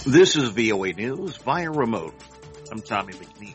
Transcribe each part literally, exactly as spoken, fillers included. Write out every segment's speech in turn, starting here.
This is V O A News via remote. I'm Tommy McNeil.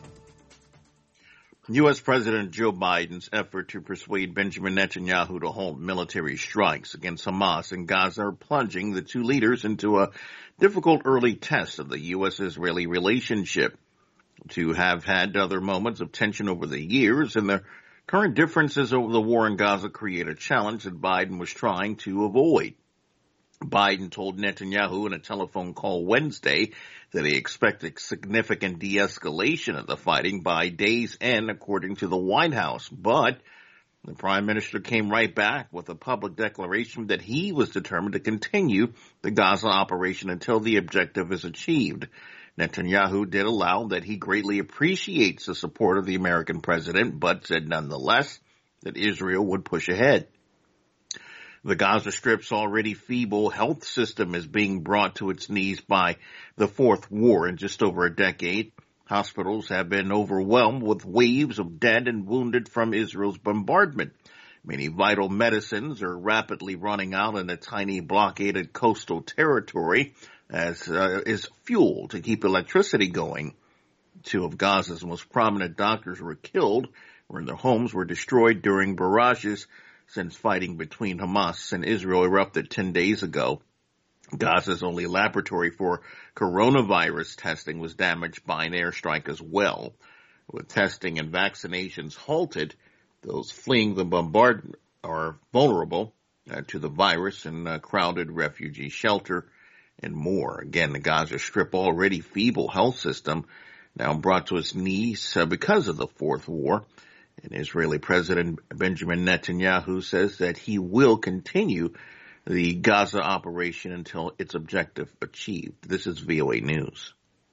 U S. President Joe Biden's effort to persuade Benjamin Netanyahu to halt military strikes against Hamas in Gaza are plunging the two leaders into a difficult early test of the U S-Israeli relationship. The two have had other moments of tension over the years, and their current differences over the war in Gaza create a challenge that Biden was trying to avoid. Biden told Netanyahu in a telephone call Wednesday that he expected significant de-escalation of the fighting by day's end, according to the White House. But the prime minister came right back with a public declaration that he was determined to continue the Gaza operation until the objective is achieved. Netanyahu did allow that he greatly appreciates the support of the American president, but said nonetheless that Israel would push ahead. The Gaza Strip's already feeble health system is being brought to its knees by the fourth war in just over a decade. Hospitals have been overwhelmed with waves of dead and wounded from Israel's bombardment. Many vital medicines are rapidly running out in a tiny blockaded coastal territory as uh, is fuel to keep electricity going. Two of Gaza's most prominent doctors were killed when their homes were destroyed during barrages since fighting between Hamas and Israel erupted ten days ago. Gaza's only laboratory for coronavirus testing was damaged by an airstrike as well. With testing and vaccinations halted, those fleeing the bombardment are vulnerable uh, to the virus in a crowded refugee shelter and more. Again, the Gaza Strip, already feeble health system, now brought to its knees uh, because of the fourth war. And Israeli President Benjamin Netanyahu says that he will continue the Gaza operation until its objective achieved. This is V O A News.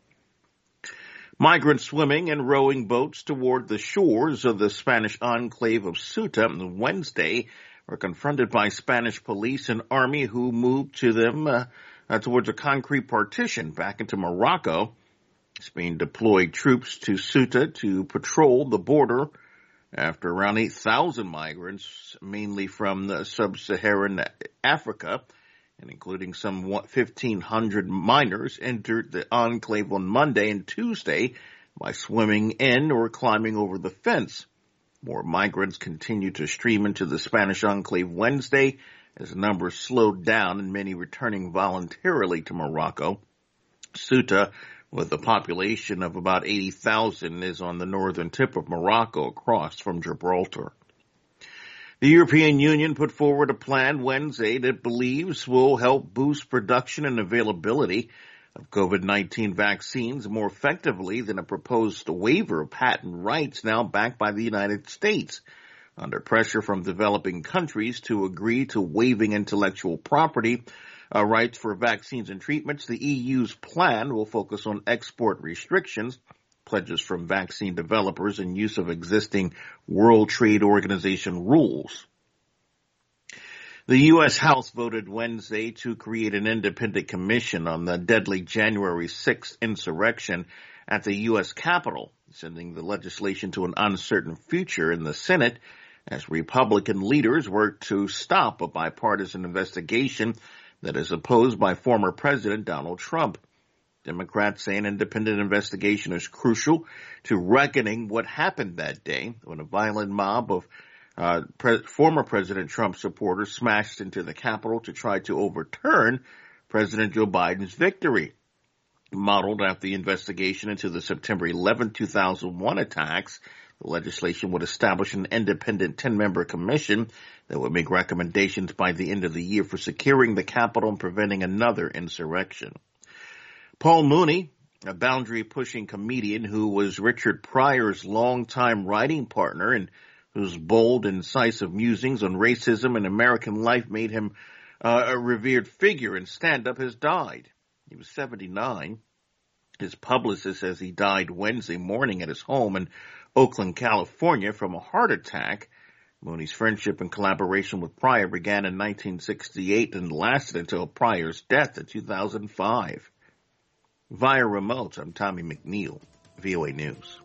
Migrants swimming and rowing boats toward the shores of the Spanish enclave of Ceuta on Wednesday were confronted by Spanish police and army who moved to them uh, uh, towards a concrete partition back into Morocco. Spain deployed troops to Ceuta to patrol the border after around eight thousand migrants, mainly from the sub-Saharan Africa, and including some fifteen hundred minors, entered the enclave on Monday and Tuesday by swimming in or climbing over the fence. More migrants continued to stream into the Spanish enclave Wednesday as numbers slowed down and many returning voluntarily to Morocco. Ceuta, with a population of about eighty thousand, is on the northern tip of Morocco across from Gibraltar. The European Union put forward a plan Wednesday that it believes will help boost production and availability of COVID nineteen vaccines more effectively than a proposed waiver of patent rights now backed by the United States. Under pressure from developing countries to agree to waiving intellectual property Uh, rights for vaccines and treatments, the E U's plan will focus on export restrictions, pledges from vaccine developers, and use of existing World Trade Organization rules. The U S. House voted Wednesday to create an independent commission on the deadly January sixth insurrection at the U S. Capitol, sending the legislation to an uncertain future in the Senate as Republican leaders work to stop a bipartisan investigation that is opposed by former President Donald Trump. Democrats say an independent investigation is crucial to reckoning what happened that day when a violent mob of uh, pre- former President Trump supporters smashed into the Capitol to try to overturn President Joe Biden's victory. Modeled after the investigation into the September eleventh, two thousand one attacks, the legislation would establish an independent ten-member commission that would make recommendations by the end of the year for securing the Capitol and preventing another insurrection. Paul Mooney, a boundary-pushing comedian who was Richard Pryor's longtime writing partner and whose bold, incisive musings on racism and American life made him uh, a revered figure in stand-up, has died. He was seventy-nine. His publicist says he died Wednesday morning at his home in Oakland, California, from a heart attack. Mooney's friendship and collaboration with Pryor began in nineteen sixty-eight and lasted until Pryor's death in two thousand five. Via remote, I'm Tommy McNeil, V O A News.